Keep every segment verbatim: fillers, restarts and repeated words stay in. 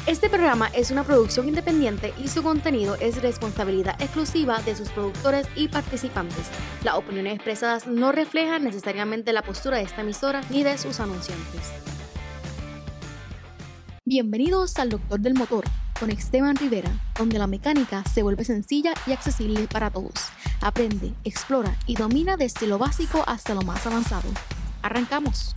Este programa es una producción independiente y su contenido es responsabilidad exclusiva de sus productores y participantes. Las opiniones expresadas no reflejan necesariamente la postura de esta emisora ni de sus anunciantes. Bienvenidos al Doctor del Motor con Esteban Rivera, donde la mecánica se vuelve sencilla y accesible para todos. Aprende, explora y domina desde lo básico hasta lo más avanzado. ¡Arrancamos!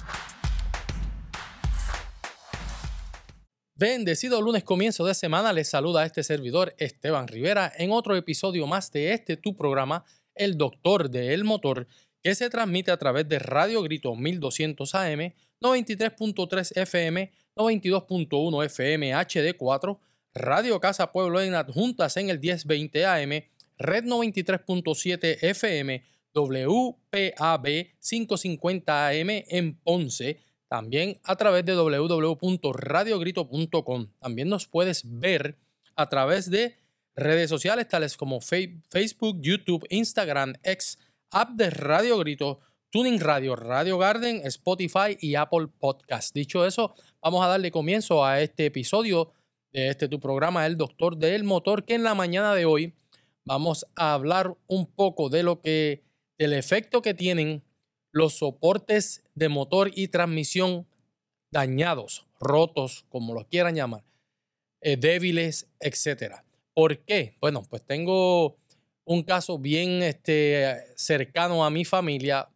Bendecido lunes, comienzo de semana, les saluda a este servidor Esteban Rivera en otro episodio más de este tu programa, El Doctor del Motor, que se transmite a través de Radio Grito mil doscientos A M, noventa y tres punto tres F M, noventa y dos punto uno F M H D cuatro, Radio Casa Pueblo en Adjuntas en el diez veinte A M, Red noventa y tres punto siete F M, W P A B quinientos cincuenta A M en Ponce, también a través de w w w punto radio grito punto com. También nos puedes ver a través de redes sociales tales como Facebook, YouTube, Instagram, X, app de Radio Grito, Tuning Radio, Radio Garden, Spotify y Apple Podcast. Dicho eso, vamos a darle comienzo a este episodio de este tu programa, El Doctor del Motor, que en la mañana de hoy vamos a hablar un poco de lo que, del efecto que tienen los soportes de motor y transmisión dañados, rotos, como los quieran llamar, eh, débiles, etcétera. ¿Por qué? Bueno, pues tengo un caso bien este, cercano a mi familia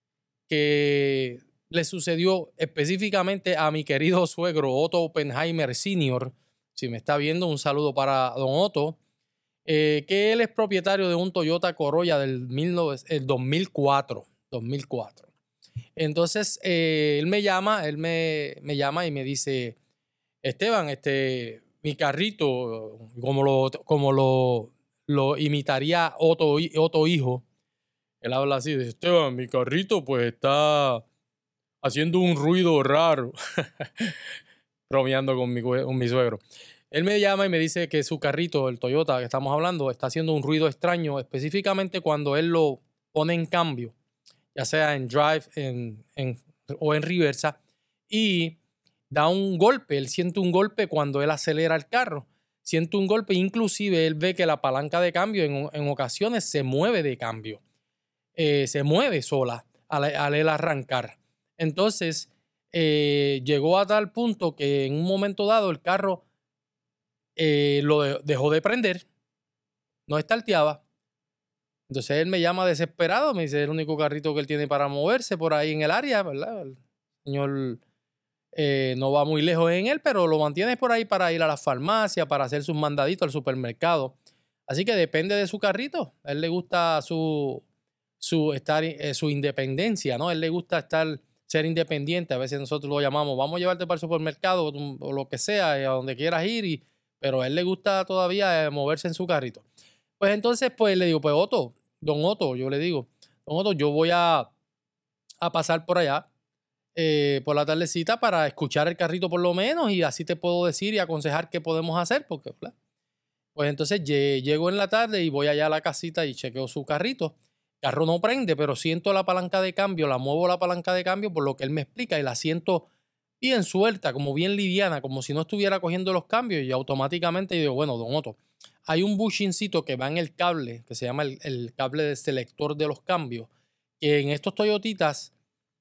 que le sucedió específicamente a mi querido suegro Otto Oppenheimer senior Si me está viendo, un saludo para don Otto, eh, que él es propietario de un Toyota Corolla del dos mil cuatro. dos mil cuatro. Entonces, eh, él me llama, él me, me llama y me dice, Esteban, este, mi carrito, como lo, como lo, lo imitaría Otto, Otto hijo, él habla así, dice, Esteban, mi carrito pues está haciendo un ruido raro, bromeando con mi, con mi suegro. Él me llama y me dice que su carrito, el Toyota que estamos hablando, está haciendo un ruido extraño, específicamente cuando él lo pone en cambio, ya sea en drive en, en, o en reversa, y da un golpe. Él siente un golpe cuando él acelera el carro. Siente un golpe, inclusive él ve que la palanca de cambio en, en ocasiones se mueve de cambio. Eh, se mueve sola al, al él arrancar. Entonces, eh, llegó a tal punto que en un momento dado el carro eh, lo de, dejó de prender, no estarteaba. Entonces él me llama desesperado, me dice, es el único carrito que él tiene para moverse por ahí en el área, ¿verdad? El señor eh, no va muy lejos en él, pero lo mantiene por ahí para ir a la farmacia, para hacer sus mandaditos al supermercado. Así que depende de su carrito. A él le gusta su, su, estar, eh, su independencia, ¿no? A él le gusta estar, ser independiente. A veces nosotros lo llamamos, vamos a llevarte para el supermercado o, o lo que sea, a donde quieras ir, y, pero a él le gusta todavía eh, moverse en su carrito. Pues entonces, pues le digo, pues Otto, Don Otto, yo le digo, Don Otto, yo voy a, a pasar por allá eh, por la tardecita para escuchar el carrito por lo menos y así te puedo decir y aconsejar qué podemos hacer. Porque, ¿verdad? Pues entonces llego en la tarde y voy allá a la casita y chequeo su carrito. El carro no prende, pero siento la palanca de cambio, la muevo la palanca de cambio por lo que él me explica y la siento bien suelta, como bien liviana, como si no estuviera cogiendo los cambios, y automáticamente yo digo, bueno, Don Otto, hay un bushingcito que va en el cable, que se llama el, el cable de selector de los cambios, que en estos Toyotitas,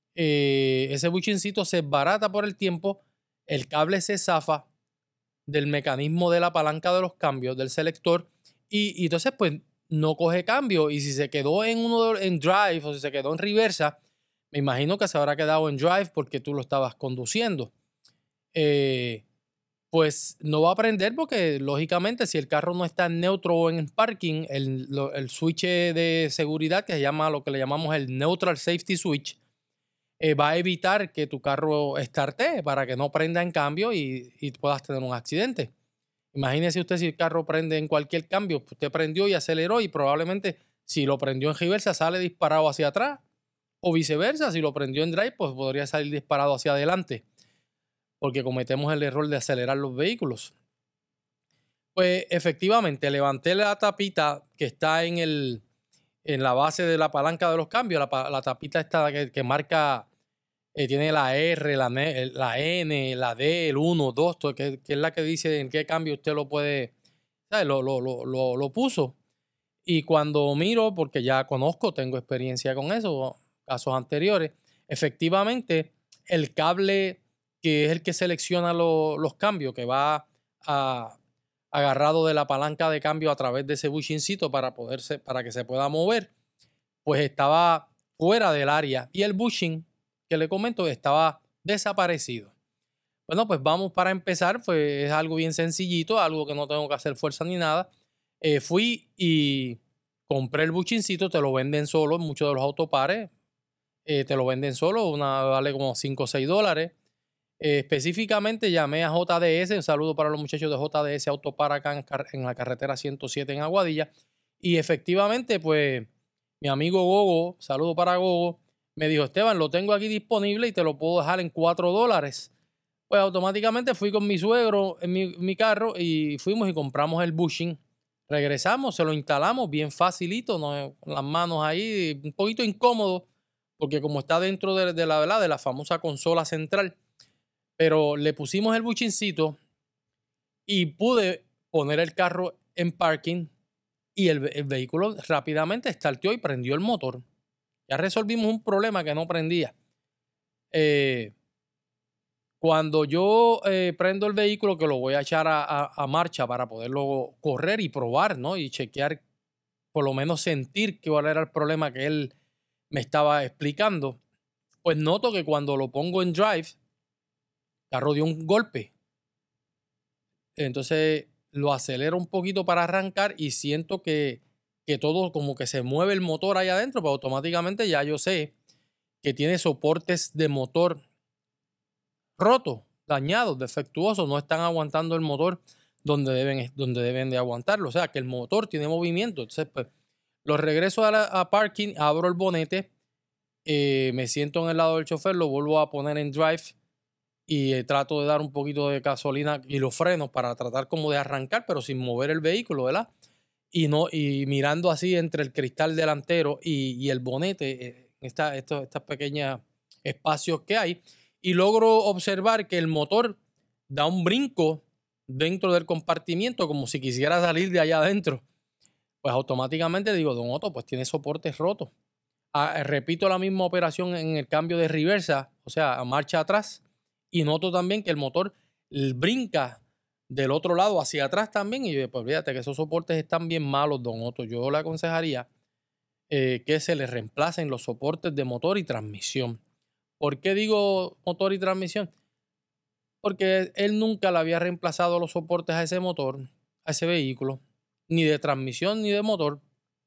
eh, ese bushingcito se barata por el tiempo, el cable se zafa del mecanismo de la palanca de los cambios, del selector, y, y entonces pues no coge cambio, y si se quedó en, uno de, en drive o si se quedó en reversa, me imagino que se habrá quedado en drive porque tú lo estabas conduciendo. Eh, pues no va a prender porque, lógicamente, si el carro no está en neutro o en parking, el, lo, el switch de seguridad, que se llama lo que le llamamos el Neutral Safety Switch, eh, va a evitar que tu carro startee para que no prenda en cambio y, y puedas tener un accidente. Imagínese usted si el carro prende en cualquier cambio, usted prendió y aceleró y probablemente si lo prendió en reversa sale disparado hacia atrás. O viceversa, si lo prendió en drive, pues podría salir disparado hacia adelante, porque cometemos el error de acelerar los vehículos. Pues efectivamente, levanté la tapita que está en, el, en la base de la palanca de los cambios, la, la tapita esta que, que marca Eh, tiene la R, la, la N, la D, el uno, dos, que, que es la que dice en qué cambio usted lo puede, ¿sabes? Lo, lo, lo, lo, lo puso. Y cuando miro, porque ya conozco, tengo experiencia con eso, casos anteriores, efectivamente el cable que es el que selecciona lo, los cambios, que va a, agarrado de la palanca de cambio a través de ese bushingcito para, poderse, para que se pueda mover, pues estaba fuera del área y el bushing que le comento estaba desaparecido. Bueno, pues vamos para empezar, pues es algo bien sencillito, algo que no tengo que hacer fuerza ni nada. Eh, fui y compré el buchincito, te lo venden solo en muchos de los autopares, eh, te lo venden solo, una vale como cinco o seis dólares. Eh, específicamente llamé a J D S, un saludo para los muchachos de J D S Autopar acá en, en la carretera ciento siete en Aguadilla, y efectivamente pues mi amigo Gogo, saludo para Gogo, me dijo: Esteban, lo tengo aquí disponible y te lo puedo dejar en cuatro dólares. Pues automáticamente fui con mi suegro en mi, mi carro y fuimos y compramos el bushing. Regresamos, se lo instalamos bien facilito, ¿no? Con las manos ahí, un poquito incómodo, porque como está dentro de, de, la, ¿verdad? de la famosa consola central, pero le pusimos el buchincito y pude poner el carro en parking y el, el vehículo rápidamente starteó y prendió el motor. Ya resolvimos un problema que no prendía. Eh, Cuando yo eh, prendo el vehículo, que lo voy a echar a, a, a marcha para poderlo correr y probar, ¿no? Y chequear, por lo menos sentir cuál era el problema que él me estaba explicando, pues noto que cuando lo pongo en drive, el carro dio un golpe. Entonces lo acelero un poquito para arrancar y siento que, que todo como que se mueve el motor ahí adentro, pero automáticamente ya yo sé que tiene soportes de motor rotos, dañados, defectuosos, no están aguantando el motor donde deben, donde deben de aguantarlo. O sea, que el motor tiene movimiento. Entonces, pues, lo regreso a, la, a parking, abro el bonete, eh, me siento en el lado del chofer, lo vuelvo a poner en drive y eh, trato de dar un poquito de gasolina y los frenos para tratar como de arrancar, pero sin mover el vehículo, ¿verdad? Y, no, y mirando así entre el cristal delantero y, y el bonete, eh, esta, estos estas pequeños espacios que hay, y logro observar que el motor da un brinco dentro del compartimiento como si quisiera salir de allá adentro. Pues automáticamente digo: Don Otto, pues tiene soportes rotos. Ah, repito la misma operación en el cambio de reversa, o sea, a marcha atrás, y noto también que el motor brinca del otro lado hacia atrás también. Y yo, pues fíjate que esos soportes están bien malos, Don Otto. Yo le aconsejaría eh, que se le reemplacen los soportes de motor y transmisión. ¿Por qué digo motor y transmisión? Porque él nunca le había reemplazado los soportes a ese motor, a ese vehículo, ni de transmisión ni de motor.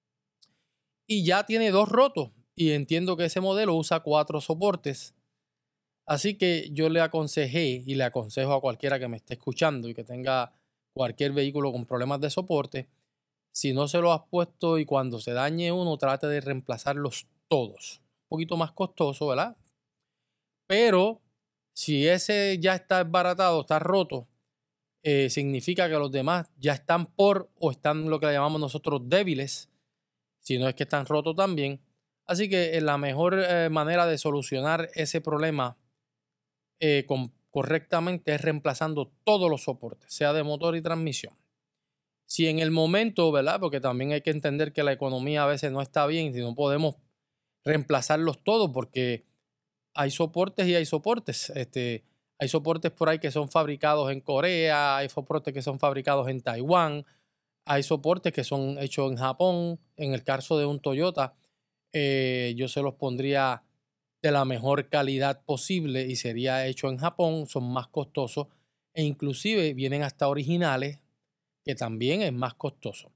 Y ya tiene dos rotos. Y entiendo que ese modelo usa cuatro soportes. Así que yo le aconsejé y le aconsejo a cualquiera que me esté escuchando y que tenga cualquier vehículo con problemas de soporte, si no se lo has puesto y cuando se dañe uno, trate de reemplazarlos todos. Un poquito más costoso, ¿verdad? Pero si ese ya está desbaratado, está roto, eh, significa que los demás ya están por o están lo que le llamamos nosotros débiles, si no es que están rotos también. Así que eh, la mejor eh, manera de solucionar ese problema eh, con, correctamente es reemplazando todos los soportes, sea de motor y transmisión. Si en el momento, ¿verdad? Porque también hay que entender que la economía a veces no está bien, si no podemos reemplazarlos todos, porque hay soportes y hay soportes. Este, hay soportes por ahí que son fabricados en Corea, hay soportes que son fabricados en Taiwán, hay soportes que son hechos en Japón. En el caso de un Toyota, eh, yo se los pondría de la mejor calidad posible y sería hecho en Japón, son más costosos e inclusive vienen hasta originales, que también es más costoso.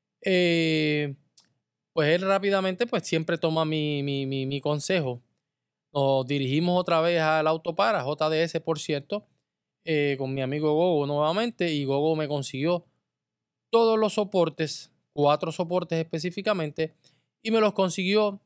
Eh, pues él rápidamente pues siempre toma mi, mi, mi, mi consejo. Nos dirigimos otra vez al Autopar, a J D S por cierto, eh, con mi amigo Gogo nuevamente, y Gogo me consiguió todos los soportes, cuatro soportes específicamente, y me los consiguió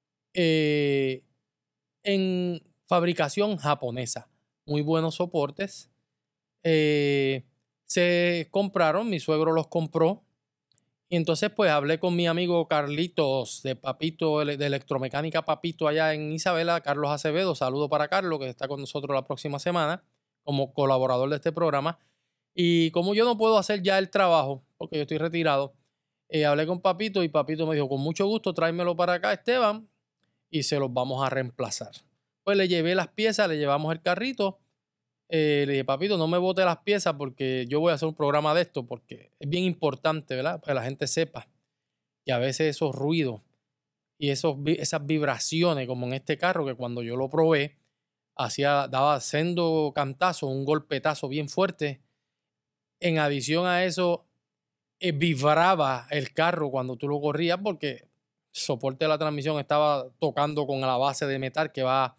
eh, en fabricación japonesa. Muy buenos soportes. Eh, se compraron, mi suegro los compró Y entonces pues hablé con mi amigo Carlitos de Papito, de Electromecánica Papito allá en Isabela, Carlos Acevedo. Saludo para Carlos, que está con nosotros la próxima semana como colaborador de este programa. Y como yo no puedo hacer ya el trabajo, porque yo estoy retirado, eh, hablé con Papito y Papito me dijo, con mucho gusto, tráemelo para acá, Esteban, y se los vamos a reemplazar. Pues le llevé las piezas, le llevamos el carrito. Eh, le dije, Papito, no me bote las piezas porque yo voy a hacer un programa de esto, porque es bien importante, ¿verdad? Para que la gente sepa que a veces esos ruidos y esos, esas vibraciones, como en este carro, que cuando yo lo probé, hacía, daba sendo cantazo, un golpetazo bien fuerte. En adición a eso, eh, vibraba el carro cuando tú lo corrías porque el soporte de la transmisión estaba tocando con la base de metal que va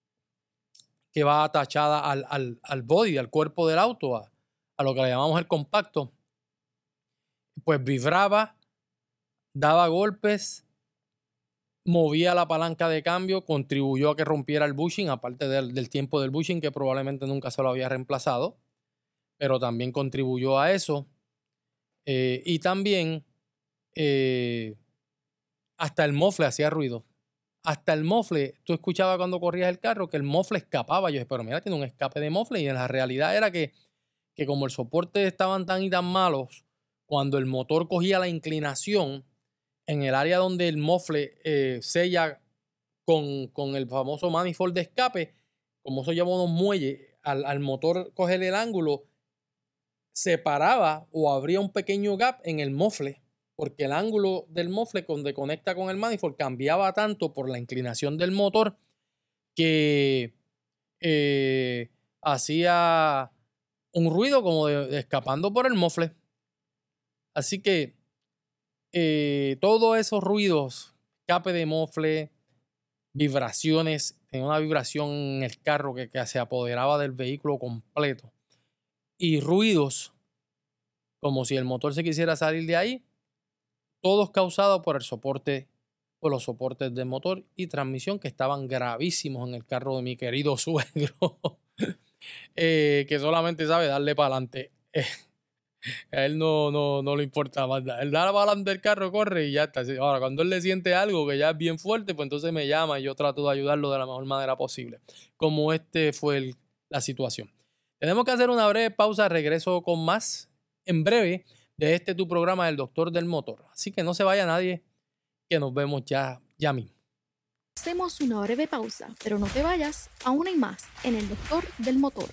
que va atachada al, al, al body, al cuerpo del auto, a, a lo que le llamamos el compacto, pues vibraba, daba golpes, movía la palanca de cambio, contribuyó a que rompiera el bushing, aparte del, del tiempo del bushing, que probablemente nunca se lo había reemplazado, pero también contribuyó a eso. Eh, y también eh, hasta el mofle hacía ruido. Hasta el mofle, tú escuchabas cuando corrías el carro que el mofle escapaba. Yo dije, pero mira, tiene un escape de mofle. Y en la realidad era que, que como el soporte estaban tan y tan malos, cuando el motor cogía la inclinación, en el área donde el mofle eh, sella con, con el famoso manifold de escape, como eso llama unos muelles, al, al motor coger el ángulo, separaba o abría un pequeño gap en el mofle, porque el ángulo del mofle donde conecta con el manifold cambiaba tanto por la inclinación del motor que eh, hacía un ruido como de, de escapando por el mofle. Así que eh, todos esos ruidos, escape de mofle, vibraciones, tenía una vibración en el carro que, que se apoderaba del vehículo completo, y ruidos como si el motor se quisiera salir de ahí, todos causados por el soporte, por los soportes del motor y transmisión que estaban gravísimos en el carro de mi querido suegro, eh, que solamente sabe darle para adelante. Eh, a él no, no, no le importa más. Él da para adelante el carro, corre y ya está. Ahora, cuando él le siente algo que ya es bien fuerte, pues entonces me llama y yo trato de ayudarlo de la mejor manera posible. Como este fue el, la situación. Tenemos que hacer una breve pausa. Regreso con más en breve de este tu programa del Doctor del Motor. Así que no se vaya nadie, que nos vemos ya, ya mismo. Hacemos una breve pausa, pero no te vayas, aún hay más en el Doctor del Motor.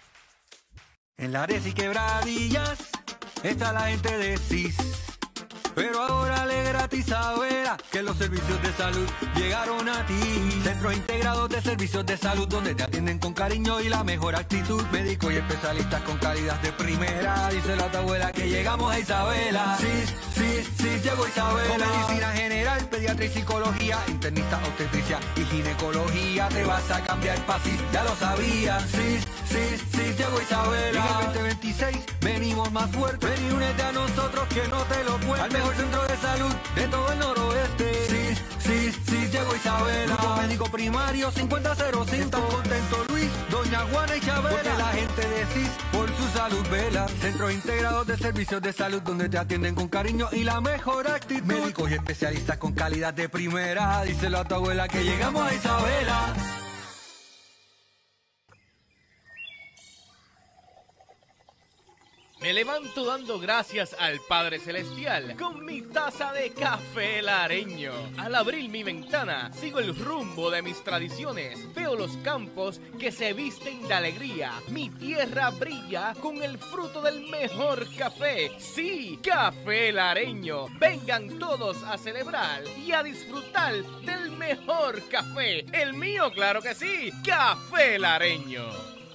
En Lares y Quebradillas está la gente de C I S, pero ahora le gratis a Vera que los servicios de salud llegaron a ti. Centros integrados de servicios de salud donde te atienden con cariño y la mejor actitud. Médicos y especialistas con calidad de primera. Díselo a tu abuela que llegamos a Isabela. Sí, sí, sí, llegó Isabela. Con medicina general, pediatría y psicología, internista, obstetricia y ginecología. Te vas a cambiar para C I S, ya lo sabías. Sí, sí, sí, llegó Isabela. Y en el veinte veintiséis venimos más fuerte. Ven y únete a nosotros que no te lo cuento. Al mejor centro de salud de todo el noroeste. Sí, sí, sí, llegó Isabela. Grupo médico primario cincuenta cero cinco. Están contentos Luis, doña Juana y Chabela. Porque la gente de C I S por su salud vela. Centros integrados de servicios de salud donde te atienden con cariño y la mejor actitud. Médicos y especialistas con calidad de primera. Díselo a tu abuela que llegamos a Isabela. Me levanto dando gracias al Padre Celestial con mi taza de café lareño. Al abrir mi ventana, sigo el rumbo de mis tradiciones. Veo los campos que se visten de alegría. Mi tierra brilla con el fruto del mejor café. Sí, café lareño. Vengan todos a celebrar y a disfrutar del mejor café. El mío, claro que sí, café lareño.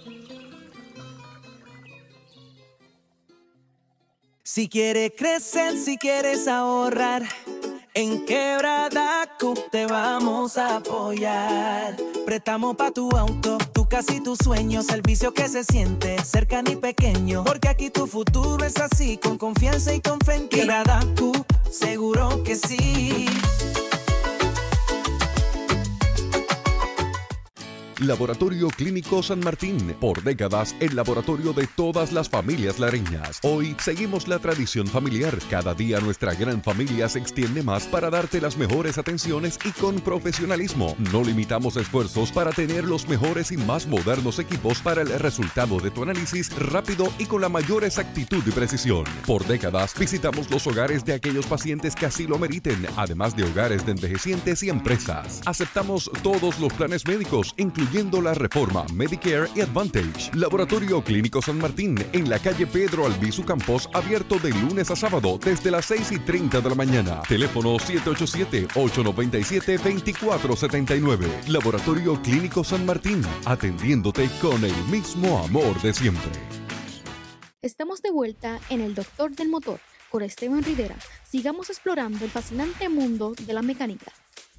Si quieres crecer, si quieres ahorrar, en Quebrada C U P te vamos a apoyar. Préstamo pa' tu auto, tu casa y tus sueños, servicio que se siente cercano y pequeño. Porque aquí tu futuro es así, con confianza y con fe en Quebrada C U P, seguro que sí. Laboratorio Clínico San Martín, por décadas el laboratorio de todas las familias lareñas. Hoy seguimos la tradición familiar. Cada día nuestra gran familia se extiende más para darte las mejores atenciones y con profesionalismo. No limitamos esfuerzos para tener los mejores y más modernos equipos para el resultado de tu análisis rápido y con la mayor exactitud y precisión. Por décadas visitamos los hogares de aquellos pacientes que así lo meriten, además de hogares de envejecientes y empresas. Aceptamos todos los planes médicos, incluyendo la Reforma, Medicare y Advantage. Laboratorio Clínico San Martín, en la calle Pedro Albizu Campos, abierto de lunes a sábado desde las seis y treinta de la mañana. Teléfono siete ocho siete, ocho nueve siete, dos cuatro siete nueve. Laboratorio Clínico San Martín, atendiéndote con el mismo amor de siempre. Estamos de vuelta en El Doctor del Motor con Esteban Rivera. Sigamos explorando el fascinante mundo de la mecánica.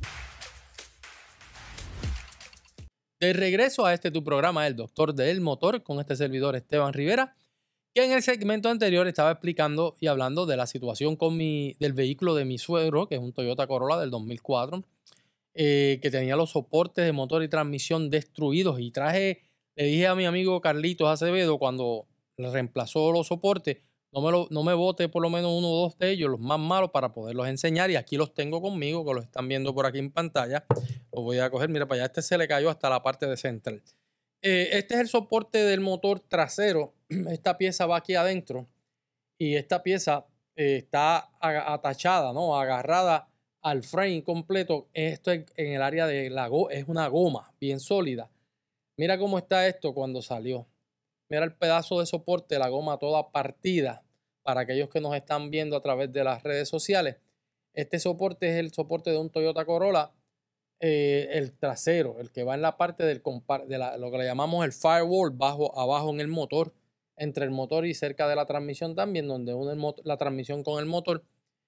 De regreso a este tu programa, El Doctor del Motor, con este servidor Esteban Rivera, que en el segmento anterior estaba explicando y hablando de la situación con mi, del vehículo de mi suegro, que es un Toyota Corolla del dos mil cuatro, eh, que tenía los soportes de motor y transmisión destruidos. Y traje, le dije a mi amigo Carlitos Acevedo cuando le reemplazó los soportes, no me, lo, no me bote por lo menos uno o dos de ellos, los más malos, para poderlos enseñar. Y aquí los tengo conmigo, que los están viendo por aquí en pantalla. Los voy a coger, mira para allá, este se le cayó hasta la parte de central. Eh, este es el soporte del motor trasero. Esta pieza va aquí adentro y esta pieza eh, está atachada, ¿no? Agarrada al frame completo. Esto es en el área de la goma, es una goma bien sólida. Mira cómo está esto cuando salió. Mira el pedazo de soporte, la goma toda partida. Para aquellos que nos están viendo a través de las redes sociales, este soporte es el soporte de un Toyota Corolla, eh, el trasero, el que va en la parte del de la, lo que le llamamos el firewall, bajo, abajo en el motor, entre el motor y cerca de la transmisión también, donde une el motor, la transmisión con el motor,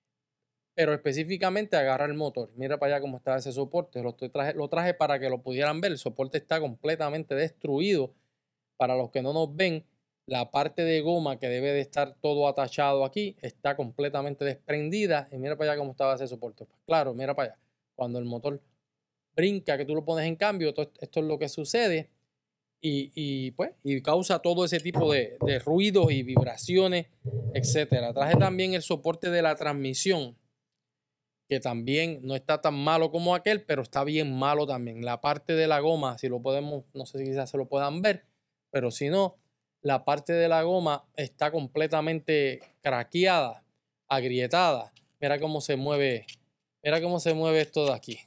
pero específicamente agarra el motor. Mira para allá cómo está ese soporte. Lo, estoy, traje, lo traje para que lo pudieran ver. El soporte está completamente destruido. Para los que no nos ven, la parte de goma que debe de estar todo atachado aquí está completamente desprendida. Y mira para allá cómo estaba ese soporte. Pues claro, mira para allá. Cuando el motor brinca, que tú lo pones en cambio, esto, esto es lo que sucede. Y, y pues y causa todo ese tipo de, de ruidos y vibraciones, etcétera. Traje también el soporte de la transmisión, que también no está tan malo como aquel, pero está bien malo también. La parte de la goma, si lo podemos, no sé si quizás se lo puedan ver, pero si no, la parte de la goma está completamente craqueada, agrietada. Mira cómo se mueve, mira cómo se mueve esto de aquí.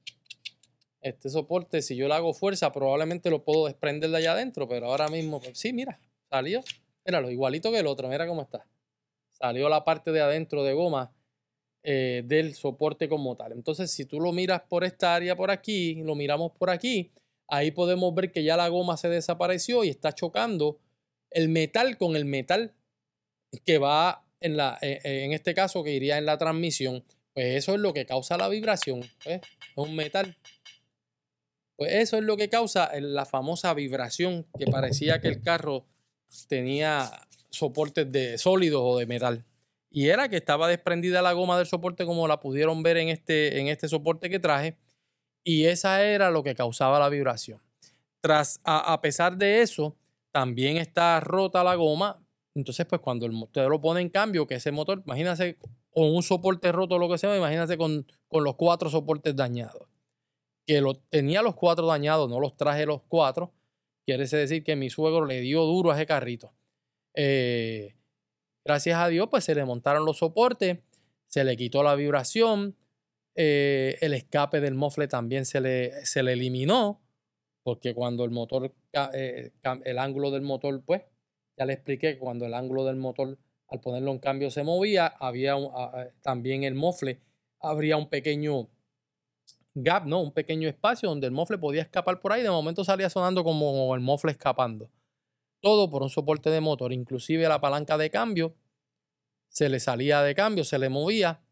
Este soporte, si yo le hago fuerza, probablemente lo puedo desprender de allá adentro, pero ahora mismo, pues, sí, mira, salió. Míralo, igualito que el otro, mira cómo está. Salió la parte de adentro de goma eh, del soporte como tal. Entonces, si tú lo miras por esta área por aquí, lo miramos por aquí, ahí podemos ver que ya la goma se desapareció y está chocando el metal con el metal que va en, la, en este caso que iría en la transmisión. Pues eso es lo que causa la vibración. ¿Ves? Es un metal. Pues eso es lo que causa la famosa vibración, que parecía que el carro tenía soportes de sólidos o de metal. Y era que estaba desprendida la goma del soporte, como la pudieron ver en este, en este soporte que traje. Y esa era lo que causaba la vibración. Tras, a, a pesar de eso, también está rota la goma. Entonces, pues cuando el motor lo pone en cambio, que ese motor, imagínense con un soporte roto o lo que sea, imagínense con, con los cuatro soportes dañados. Que lo, tenía los cuatro dañados, no los traje los cuatro. Quiere decir que mi suegro le dio duro a ese carrito. Eh, gracias a Dios, pues se le montaron los soportes, se le quitó la vibración. Eh, el escape del mofle también se le, se le eliminó, porque cuando el motor, eh, el ángulo del motor, pues, ya le expliqué que cuando el ángulo del motor, al ponerlo en cambio, se movía, había un, a, también el mofle, habría un pequeño gap, ¿no? Un pequeño espacio donde el mofle podía escapar por ahí. De momento salía sonando como el mofle escapando. Todo por un soporte de motor, inclusive la palanca de cambio, se le salía de cambio, se le movía.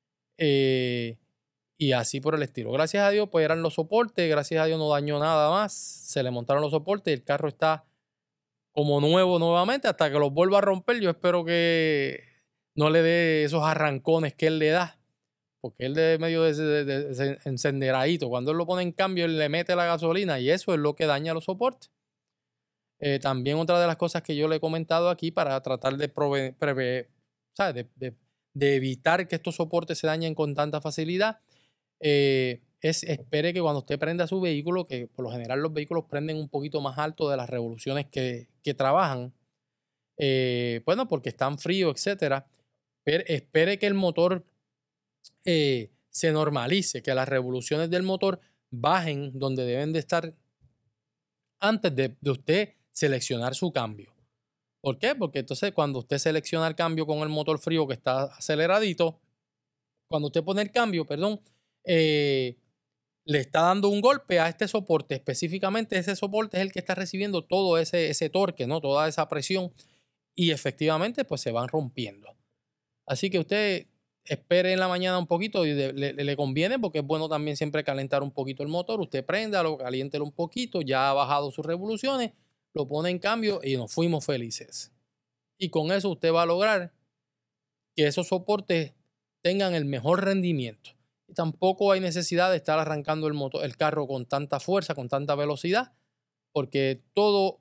Eh, Y así por el estilo. Gracias a Dios, pues eran los soportes. Gracias a Dios no dañó nada más. Se le montaron los soportes y el carro está como nuevo nuevamente hasta que los vuelva a romper. Yo espero que no le dé esos arrancones que él le da, porque él de medio de, de, de, de encenderadito, cuando él lo pone en cambio, él le mete la gasolina y eso es lo que daña los soportes. Eh, también otra de las cosas que yo le he comentado aquí para tratar de, prove, preve, ¿sabes? De, de, de evitar que estos soportes se dañen con tanta facilidad, eh, es espere que cuando usted prenda su vehículo, que por lo general los vehículos prenden un poquito más alto de las revoluciones que, que trabajan, eh, bueno, porque están fríos, etcétera, pero espere que el motor eh, se normalice, que las revoluciones del motor bajen donde deben de estar antes de, de usted seleccionar su cambio. ¿Por qué? Porque entonces cuando usted selecciona el cambio con el motor frío que está aceleradito, cuando usted pone el cambio, perdón, eh, le está dando un golpe a este soporte. Específicamente ese soporte es el que está recibiendo todo ese, ese torque, ¿no? Toda esa presión, y efectivamente pues se van rompiendo. Así que usted espere en la mañana un poquito y de, le, le conviene, porque es bueno también siempre calentar un poquito el motor. Usted préndalo, caliéntelo un poquito, ya ha bajado sus revoluciones, lo pone en cambio y nos fuimos felices. Y con eso usted va a lograr que esos soportes tengan el mejor rendimiento. Y tampoco hay necesidad de estar arrancando el, motor, el carro con tanta fuerza, con tanta velocidad, porque todo,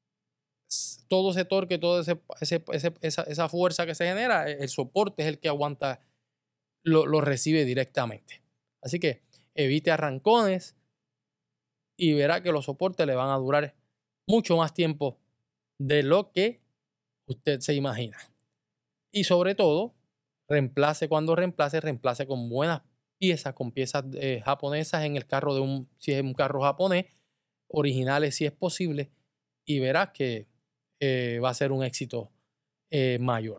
todo ese torque, toda ese, ese, ese, esa, esa fuerza que se genera, el soporte es el que aguanta, lo, lo recibe directamente. Así que evite arrancones y verá que los soportes le van a durar mucho más tiempo de lo que usted se imagina. Y sobre todo, reemplace cuando reemplace, reemplace con buenas piezas, con piezas eh, japonesas en el carro de un, si es un carro japonés, originales si es posible, y verás que eh, va a ser un éxito eh, mayor.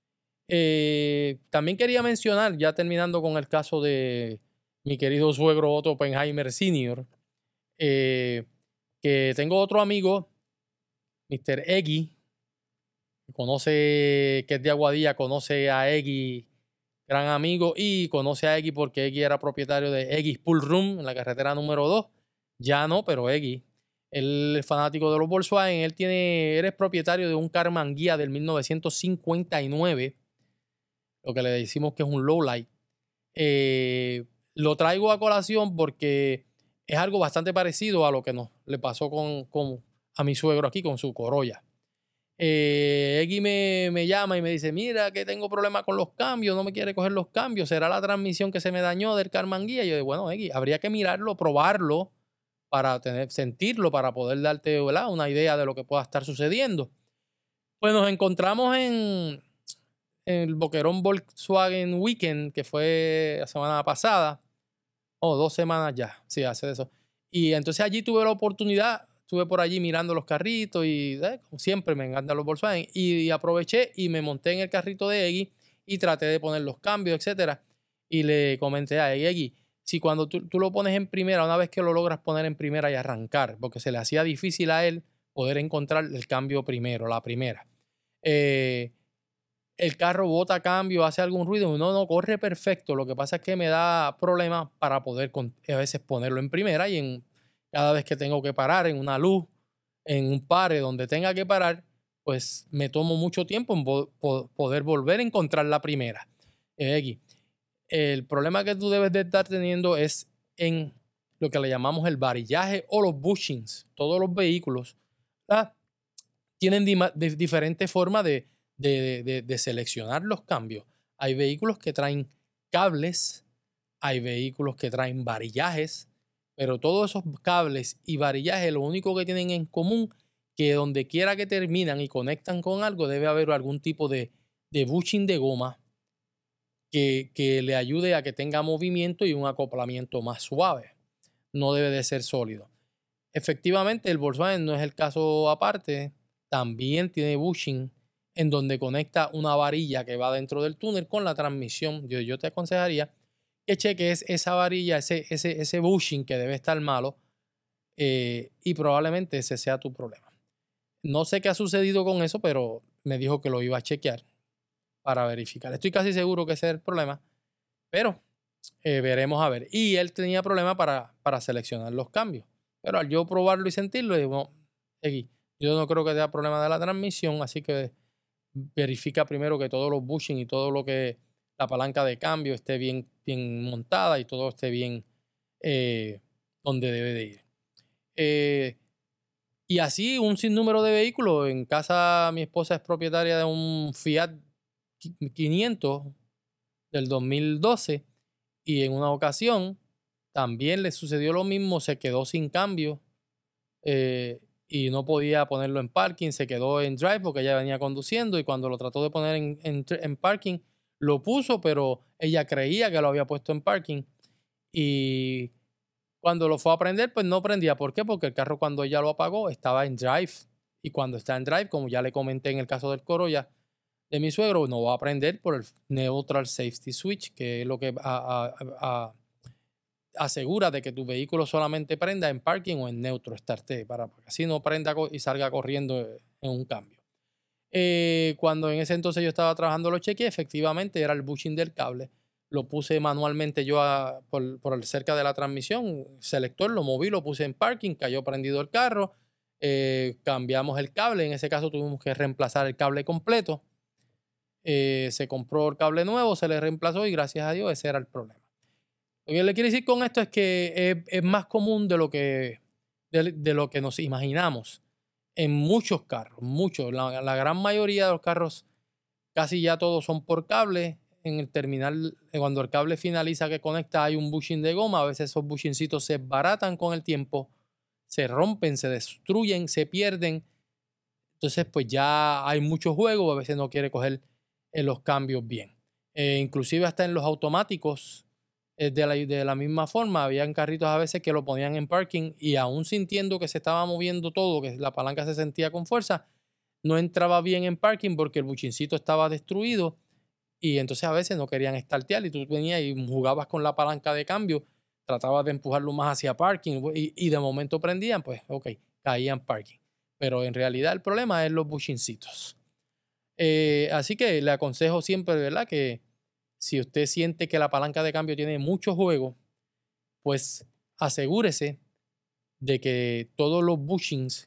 Eh, también quería mencionar, ya terminando con el caso de mi querido suegro Otto Oppenheimer senior, eh, que tengo otro amigo, mister Eggy, que conoce, que es de Aguadilla, conoce a Eggy, gran amigo, y conoce a Eggy porque Eggy era propietario de Eggy's Pool Room en la carretera número dos. Ya no, pero Eggy, él es fanático de los Volkswagen. Él tiene, él es propietario de un Karmann Ghia del mil novecientos cincuenta y nueve, lo que le decimos que es un lowlight. Eh, lo traigo a colación porque es algo bastante parecido a lo que nos le pasó con, con a mi suegro aquí con su Corolla. Eh, Eggy me, me llama y me dice, mira que tengo problemas con los cambios, no me quiere coger los cambios, ¿será la transmisión que se me dañó del Karmann Ghia? Y yo digo, bueno, Eggy, habría que mirarlo, probarlo, para tener, sentirlo, para poder darte, ¿verdad?, una idea de lo que pueda estar sucediendo. Pues nos encontramos en, en el Boquerón Volkswagen Weekend, que fue la semana pasada, o oh, dos semanas ya, sí, hace eso. Y entonces allí tuve la oportunidad, estuve por allí mirando los carritos y eh, como siempre me encantan los Volkswagen, y, y aproveché y me monté en el carrito de Eggy y traté de poner los cambios, etcétera. Y le comenté a Eggy, Eggy, si cuando tú, tú lo pones en primera, una vez que lo logras poner en primera y arrancar, porque se le hacía difícil a él poder encontrar el cambio primero, la primera. Eh, el carro bota cambio, hace algún ruido, no, no, corre perfecto. Lo que pasa es que me da problemas para poder a veces ponerlo en primera, y en, cada vez que tengo que parar en una luz, en un pare donde tenga que parar, pues me tomo mucho tiempo en po poder volver a encontrar la primera. Eh, aquí. El problema que tú debes de estar teniendo es en lo que le llamamos el varillaje o los bushings. Todos los vehículos, ¿verdad?, tienen di de diferentes formas de, de, de, de seleccionar los cambios. Hay vehículos que traen cables, hay vehículos que traen varillajes, pero todos esos cables y varillajes lo único que tienen en común que donde quiera que terminan y conectan con algo debe haber algún tipo de, de bushing de goma Que, que le ayude a que tenga movimiento y un acoplamiento más suave. No debe de ser sólido. Efectivamente, el Volkswagen no es el caso aparte. También tiene bushing en donde conecta una varilla que va dentro del túnel con la transmisión. Yo, yo te aconsejaría que cheques esa varilla, ese, ese, ese bushing que debe estar malo, eh, y probablemente ese sea tu problema. No sé qué ha sucedido con eso, pero me dijo que lo iba a chequear para verificar. Estoy casi seguro que ese es el problema, pero eh, veremos a ver. Y él tenía problema para, para seleccionar los cambios, pero al yo probarlo y sentirlo, digo, no, Eggy, yo no creo que sea problema de la transmisión, así que verifica primero que todos los bushing y todo lo que la palanca de cambio esté bien, bien montada y todo esté bien eh, donde debe de ir. Eh, y así un sinnúmero de vehículos. En casa mi esposa es propietaria de un Fiat quinientos del dos mil doce y en una ocasión también le sucedió lo mismo, se quedó sin cambio eh, y no podía ponerlo en parking, se quedó en drive porque ella venía conduciendo y cuando lo trató de poner en, en, en parking lo puso, pero ella creía que lo había puesto en parking y cuando lo fue a prender pues no prendía. ¿Por qué? Porque el carro cuando ella lo apagó estaba en drive y cuando está en drive, como ya le comenté en el caso del Corolla de mi suegro, no va a prender por el Neutral Safety Switch, que es lo que a, a, a, asegura de que tu vehículo solamente prenda en parking o en neutro, starte, para que así no prenda y salga corriendo en un cambio. Eh, cuando en ese entonces yo estaba trabajando los cheques, efectivamente era el bushing del cable. Lo puse manualmente yo a, por, por cerca de la transmisión, selector, lo moví, lo puse en parking, cayó prendido el carro, eh, cambiamos el cable, en ese caso tuvimos que reemplazar el cable completo. Eh, se compró el cable nuevo, se le reemplazó y gracias a Dios ese era el problema. Lo que le quiero decir con esto es que es, es más común de lo que, de, de lo que nos imaginamos en muchos carros, muchos. La, la gran mayoría de los carros, casi ya todos son por cable. En el terminal, cuando el cable finaliza que conecta, hay un bushing de goma. A veces esos bushingcitos se baratan con el tiempo, se rompen, se destruyen, se pierden. Entonces, pues ya hay mucho juego. A veces no quiere coger en los cambios bien. Eh, inclusive hasta en los automáticos, eh, de, la, de la misma forma, habían carritos a veces que lo ponían en parking y aún sintiendo que se estaba moviendo todo, que la palanca se sentía con fuerza, no entraba bien en parking porque el buchincito estaba destruido y entonces a veces no querían startear y tú venías y jugabas con la palanca de cambio, tratabas de empujarlo más hacia parking y, y de momento prendían, pues ok, caían parking. Pero en realidad el problema es los buchincitos. Eh, así que le aconsejo siempre, ¿verdad? Que si usted siente que la palanca de cambio tiene mucho juego, pues asegúrese de que todos los bushings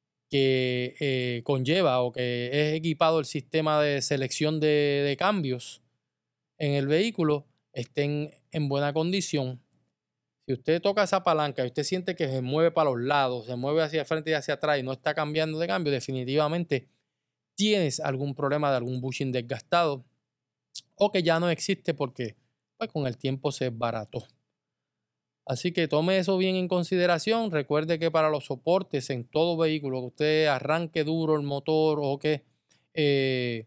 que eh, conlleva o que es equipado el sistema de selección de, de cambios en el vehículo estén en buena condición. Si usted toca esa palanca y usted siente que se mueve para los lados, se mueve hacia el frente y hacia atrás y no está cambiando de cambio, definitivamente tienes algún problema de algún bushing desgastado o que ya no existe porque pues, con el tiempo se desbarató. Así que tome eso bien en consideración. Recuerde que para los soportes en todo vehículo, que usted arranque duro el motor o que eh,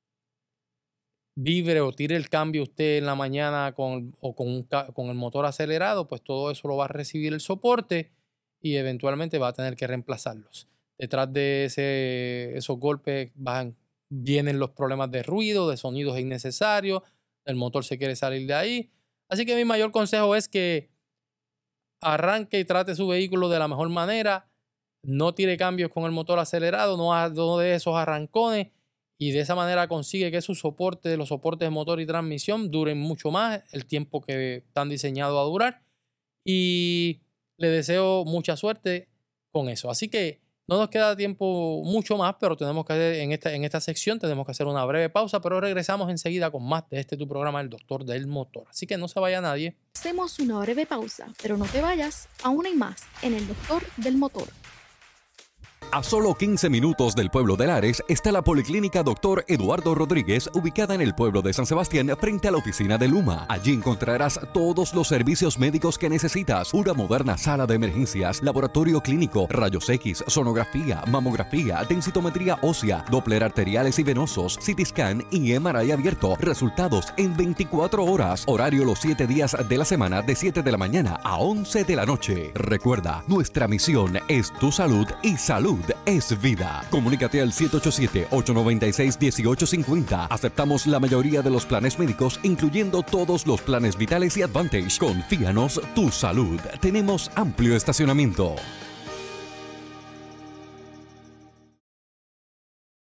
vibre o tire el cambio usted en la mañana con, o con, un, con el motor acelerado, pues todo eso lo va a recibir el soporte y eventualmente va a tener que reemplazarlos. Detrás de ese, esos golpes van, vienen los problemas de ruido, de sonidos innecesarios, el motor se quiere salir de ahí. Así que mi mayor consejo es que arranque y trate su vehículo de la mejor manera, no tire cambios con el motor acelerado, no, no de esos arrancones y de esa manera consigue que sus soportes, los soportes de motor y transmisión duren mucho más el tiempo que están diseñados a durar y le deseo mucha suerte con eso. Así que no nos queda tiempo mucho más, pero tenemos que hacer en esta, en esta sección tenemos que hacer una breve pausa, pero regresamos enseguida con más de este tu programa, El Doctor del Motor. Así que no se vaya nadie. Hacemos una breve pausa, pero no te vayas, aún hay más en El Doctor del Motor. A solo quince minutos del pueblo de Lares está la Policlínica Doctor Eduardo Rodríguez, ubicada en el pueblo de San Sebastián, frente a la oficina de Luma. Allí encontrarás todos los servicios médicos que necesitas. Una moderna sala de emergencias, laboratorio clínico, rayos X, sonografía, mamografía, densitometría ósea, doppler arteriales y venosos, C T scan y M R I abierto. Resultados en veinticuatro horas. Horario los siete días de la semana de siete de la mañana a once de la noche. Recuerda, nuestra misión es tu salud y salud es vida. Comunícate al siete ocho siete, ocho nueve seis, uno ocho cinco cero. Aceptamos la mayoría de los planes médicos, incluyendo todos los planes vitales y Advantage. Confíanos tu salud. Tenemos amplio estacionamiento.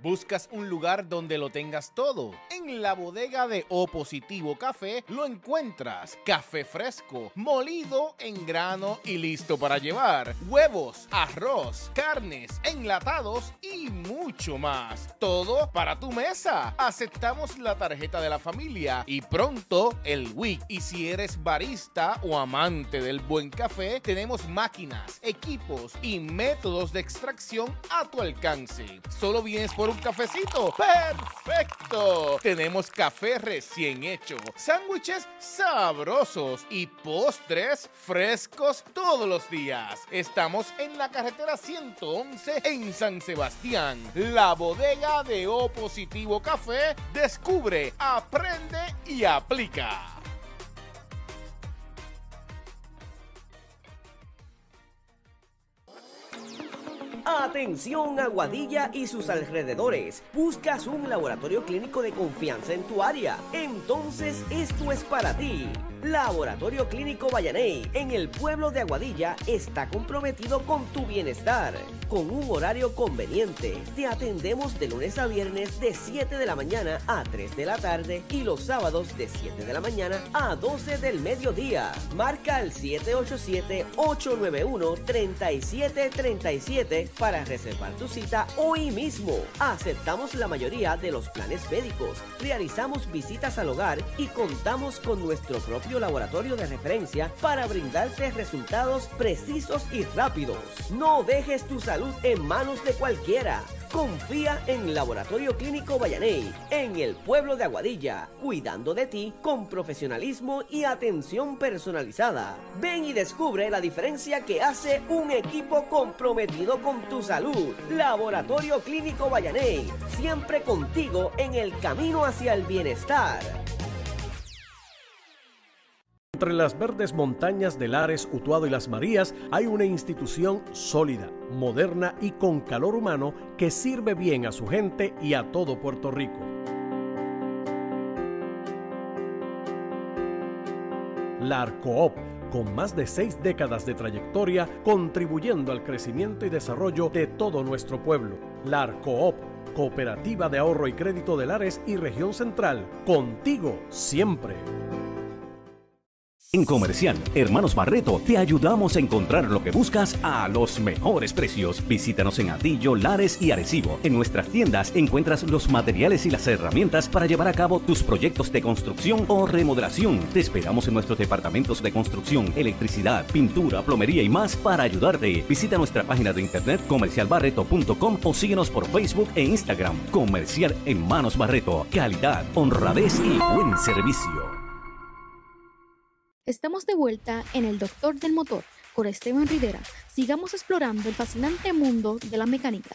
¿Buscas un lugar donde lo tengas todo? En la bodega de O Positivo Café lo encuentras. Café fresco, molido en grano y listo para llevar. Huevos, arroz, carnes, enlatados y mucho más. Todo para tu mesa. Aceptamos la tarjeta de la familia y pronto el W I C. Y si eres barista o amante del buen café, tenemos máquinas, equipos y métodos de extracción a tu alcance. ¿Solo vienes por un cafecito? ¡Perfecto! Tenemos café recién hecho, sándwiches sabrosos y postres frescos todos los días. Estamos en la carretera ciento once en San Sebastián. La bodega de O Positivo Café. Descubre, aprende y aplica. Atención Aguadilla y sus alrededores. ¿Buscas un laboratorio clínico de confianza en tu área? Entonces esto es para ti. Laboratorio Clínico Vallaney en el pueblo de Aguadilla está comprometido con tu bienestar. Con un horario conveniente, te atendemos de lunes a viernes de siete de la mañana a tres de la tarde y los sábados de siete de la mañana a doce del mediodía. Marca el siete ocho siete, ocho nueve uno, tres siete tres siete para reservar tu cita hoy mismo. Aceptamos la mayoría de los planes médicos, realizamos visitas al hogar y contamos con nuestro propio laboratorio de referencia para brindarte resultados precisos y rápidos. No dejes tu salud en manos de cualquiera. Confía en Laboratorio Clínico Vallaney, en el pueblo de Aguadilla, cuidando de ti con profesionalismo y atención personalizada. Ven y descubre la diferencia que hace un equipo comprometido con tu salud. Laboratorio Clínico Vallaney, siempre contigo en el camino hacia el bienestar. Entre las verdes montañas de Lares, Utuado y Las Marías hay una institución sólida, moderna y con calor humano que sirve bien a su gente y a todo Puerto Rico. La Arcoop, con más de seis décadas de trayectoria, contribuyendo al crecimiento y desarrollo de todo nuestro pueblo. La Arcoop, Cooperativa de Ahorro y Crédito de Lares y Región Central, contigo siempre. En Comercial Hermanos Barreto te ayudamos a encontrar lo que buscas a los mejores precios. Visítanos en Atillo, Lares y Arecibo. En nuestras tiendas encuentras los materiales y las herramientas para llevar a cabo tus proyectos de construcción o remodelación. Te esperamos en nuestros departamentos de construcción, electricidad, pintura, plomería y más para ayudarte. Visita nuestra página de internet comercial barreto punto com o síguenos por Facebook e Instagram. Comercial Hermanos Barreto. Calidad, honradez y buen servicio. Estamos de vuelta en El Doctor del Motor con Esteban Rivera. Sigamos explorando el fascinante mundo de la mecánica.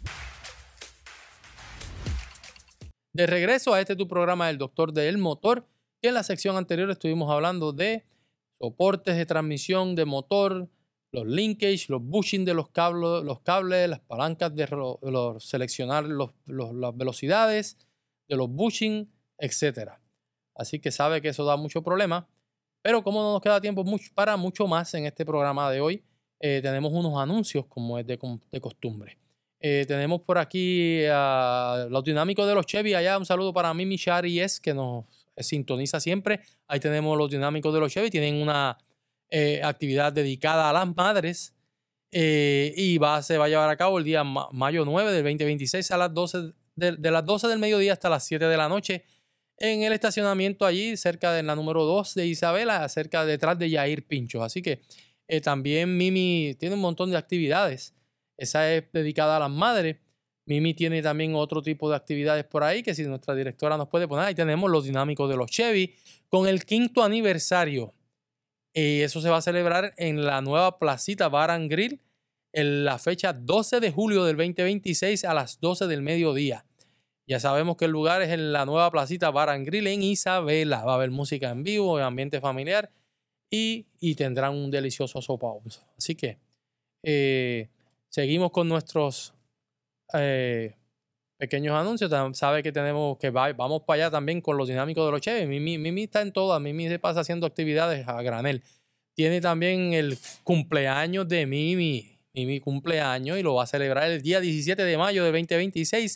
De regreso a este tu programa El Doctor del Motor, que en la sección anterior estuvimos hablando de soportes de transmisión de motor, los linkage, los bushing de los cables, los cables, las palancas de los, seleccionar los, los, las velocidades de los bushing, etcétera. Así que sabe que eso da mucho problema. Pero como no nos queda tiempo mucho, para mucho más en este programa de hoy, eh, tenemos unos anuncios como es de, de costumbre. Eh, tenemos por aquí a los dinámicos de los Chevy. Allá un saludo para Mimi Charies, que nos sintoniza siempre. Ahí tenemos los dinámicos de los Chevy. Tienen una eh, actividad dedicada a las madres eh, y va, se va a llevar a cabo el día ma mayo nueve del veinte veintiséis a las doce de, de las doce del mediodía hasta las siete de la noche. En el estacionamiento allí, cerca de la número dos de Isabela, cerca detrás de Yair Pinchos. Así que eh, también Mimi tiene un montón de actividades. Esa es dedicada a las madres. Mimi tiene también otro tipo de actividades por ahí que si nuestra directora nos puede poner. Ahí tenemos los dinámicos de los Chevy con el quinto aniversario. Y eso se va a celebrar en la nueva placita Bar and Grill en la fecha doce de julio del veinte veintiséis a las doce del mediodía. Ya sabemos que el lugar es en la nueva placita Bar and Grill en Isabela. Va a haber música en vivo, en ambiente familiar y, y tendrán un delicioso sopao. Así que eh, seguimos con nuestros eh, pequeños anuncios. Sabe que tenemos que va, vamos para allá también con los dinámicos de los Chevy. Mimi, Mimi está en todas. Mimi se pasa haciendo actividades a granel. Tiene también el cumpleaños de Mimi. Mimi cumpleaños y lo va a celebrar el día diecisiete de mayo de veinte veintiséis.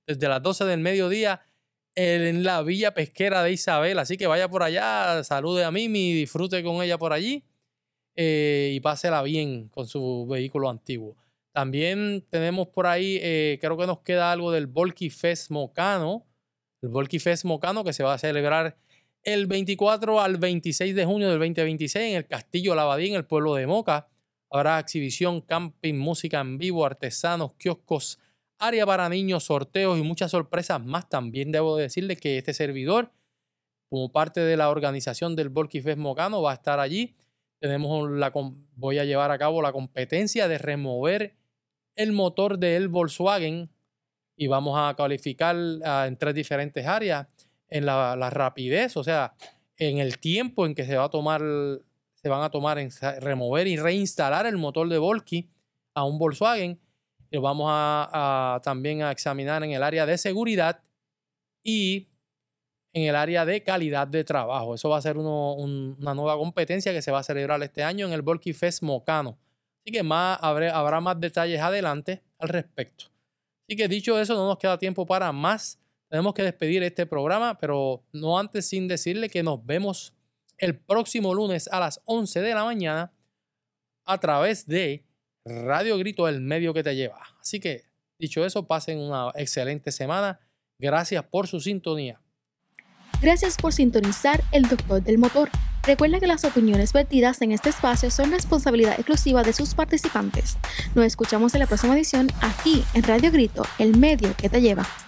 desde las doce del mediodía en la Villa Pesquera de Isabel. Así que vaya por allá, salude a Mimi, disfrute con ella por allí eh, y pásela bien con su vehículo antiguo. También tenemos por ahí, eh, creo que nos queda algo del Volky Fest Mocano. El Volky Fest Mocano que se va a celebrar el veinticuatro al veintiséis de junio del veinte veintiséis en el Castillo Lavadí, en el pueblo de Moca. Habrá exhibición, camping, música en vivo, artesanos, kioscos, área para niños, sorteos y muchas sorpresas más. También debo decirles que este servidor, como parte de la organización del Volky Fest Mocano, va a estar allí. Tenemos la, voy a llevar a cabo la competencia de remover el motor del Volkswagen y vamos a calificar uh, en tres diferentes áreas. En la, la rapidez, o sea, en el tiempo en que se va a tomar, se van a tomar en remover y reinstalar el motor de Volky a un Volkswagen. Lo vamos a, a también a examinar en el área de seguridad y en el área de calidad de trabajo. Eso va a ser uno, un, una nueva competencia que se va a celebrar este año en el Volky Fest Mocano. Así que más, habrá, habrá más detalles adelante al respecto. Así que dicho eso, no nos queda tiempo para más. Tenemos que despedir este programa, pero no antes sin decirle que nos vemos el próximo lunes a las once de la mañana a través de Radio Grito, el medio que te lleva. Así que, dicho eso, pasen una excelente semana. Gracias por su sintonía. Gracias por sintonizar El Doctor del Motor. Recuerda que las opiniones vertidas en este espacio son responsabilidad exclusiva de sus participantes. Nos escuchamos en la próxima edición aquí en Radio Grito, el medio que te lleva.